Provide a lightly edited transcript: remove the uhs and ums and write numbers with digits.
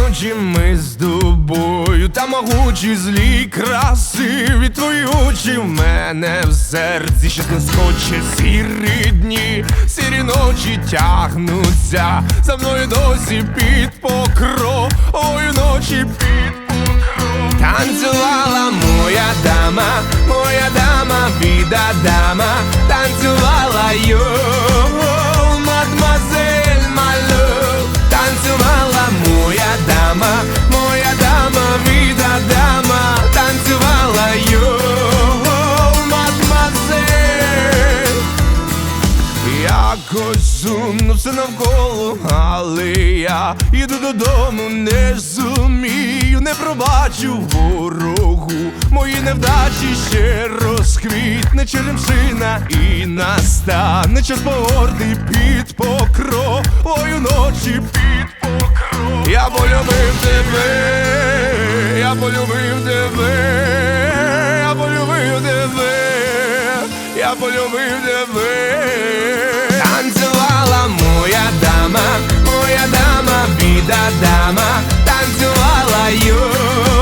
ночі ми з тобою, та могучі злі красиві твої очі в мене в серці щас не схоче. Сірі дні, сірі ночі тягнуться за мною досі під покровою ночі під покровою. Танцювала моя дама, біда дама, танцювала мадмазель малю. Танцювала моя дама, біда дама, танцювала мадмазель. Якось сумно все навколо, але я іду додому, не зумію, не пробачу ворогу. Мої невдачі ще розквітне черемшина і настане час погорди під покровою ночі під покровою. Я полюбив тебе, я полюбив тебе, я полюбив тебе, я полюбив тебе. Танцювала моя дама, біда дама, танцювала